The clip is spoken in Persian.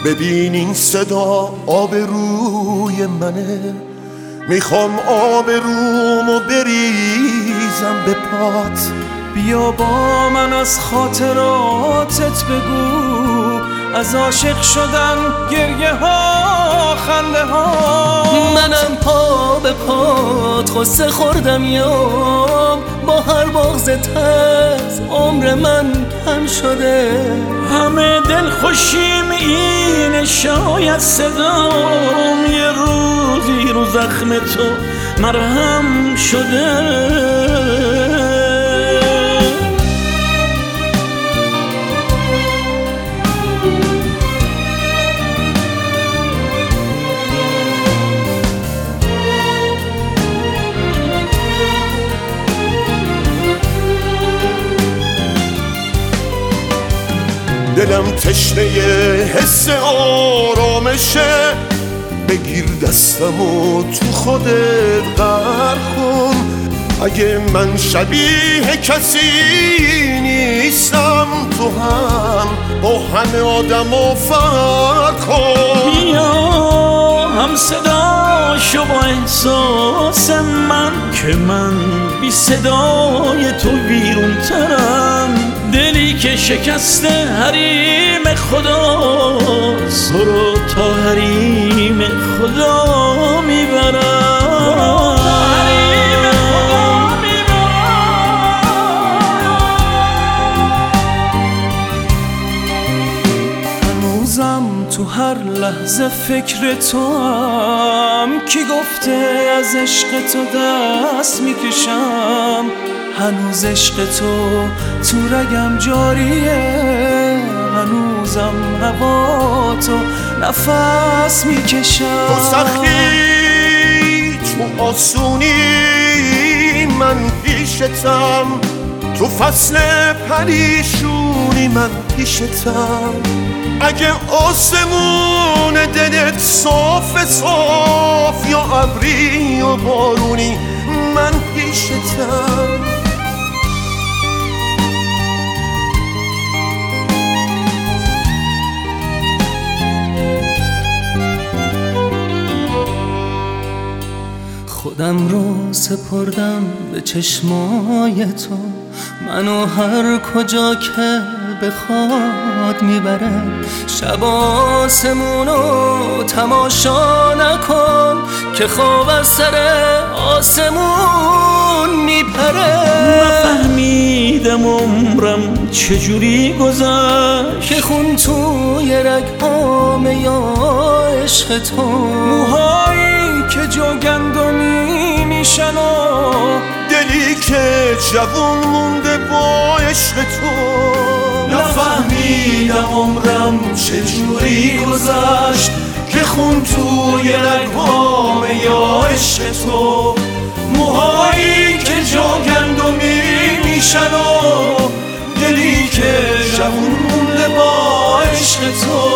ببین این صدا آبروی منه، میخوام آبرومو بریزم به پات. بیا با من از خاطراتت بگو، از عاشق شدن، گریه ها، خنده ها. منم پا به پات غصه خوردم یام، با هر بغض تز عمر من کم شده. همه دل خوشیم اینه، شاید صدام یه روزی رو زخم تو مرهم شده. دلم تشنه حس آرامشه، بگیر دستمو تو خودت غرق کن. اگه من شبیه کسی نیستم، تو هم با همه آدمو فرق کن. بیا هم صدا شو با احساس من، که من بی صدای تو ویرون ترم. دلی که شکسته حریم خداست، تو رو تا حریم خدا میبرم. هنوزم تو هر لحظه فکر تو هم، کی گفته از عشق تو دست میکشم. هنوز عشق تو رگم جاریه، هنوزم هوا تو نفس میکشم. تو سختی تو آسونی من پیشتم، تو فصل پریشونی من پیشتم. اگه آسمون دلت صاف یا ابری و بارونی من پیشتم. خودم رو سپردم به چشمای تو، منو هر کجا که بخواد میبره. شب آسمونو تماشا نکن، که خواب از سر آسمون میپره. نفهمیدم عمرم چجوری گذشت، که خون توی رگ‌هام یا عشق تو. موهایی که جا گندمی میشن و دلی که جوون مونده با عشق تو. نفهمیدم عمرم چجوری گذشت، که خون توی رگ‌هام یا عشق تو. موهایی که جا گندمی میشن و دلی که جوون مونده با عشق تو.